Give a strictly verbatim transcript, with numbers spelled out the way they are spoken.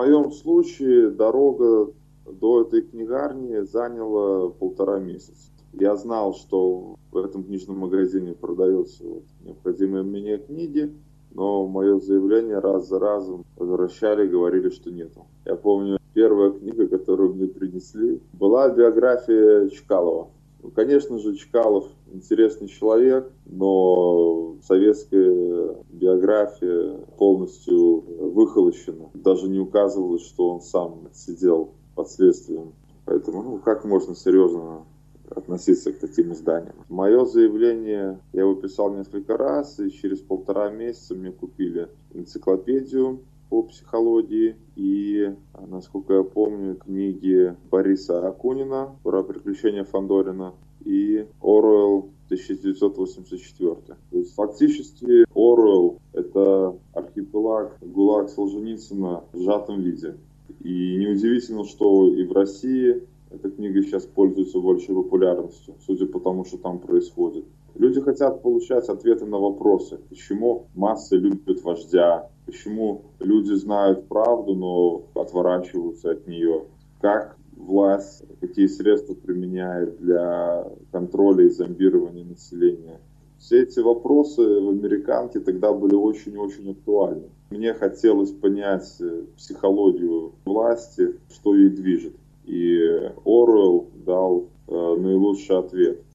моем случае дорога до этой книгарни заняла полтора месяца. Я знал, что в этом книжном магазине продаются вот необходимые мне книги, но мое заявление раз за разом возвращали, говорили, что нету. Я помню, первая книга, которую мне принесли, была биография Чкалова. Ну, конечно же, Чкалов интересный человек, но советская биография полностью выхолощена. Даже не указывалось, что он сам сидел под следствием. Поэтому, ну, как можно серьезно относиться к таким изданиям? Мое заявление я его писал несколько раз, и через полтора месяца мне купили энциклопедию по психологии и, насколько я помню, книги Бориса Акунина про приключения Фандорина и Оруэлл тысяча девятьсот восемьдесят четыре. То есть фактически Оруэлл — это архипелаг ГУЛАГ Солженицына в сжатом виде. И неудивительно, что и в России эта книга сейчас пользуется большей популярностью, судя по тому, что там происходит. Люди хотят получать ответы на вопросы, почему массы любят вождя, почему люди знают правду, но отворачиваются от нее, как власть, какие средства применяет для контроля и зомбирования населения. Все эти вопросы в «Американке» тогда были очень-очень актуальны. Мне хотелось понять психологию власти, что ей движет. И Оруэлл дал э, наилучший ответ.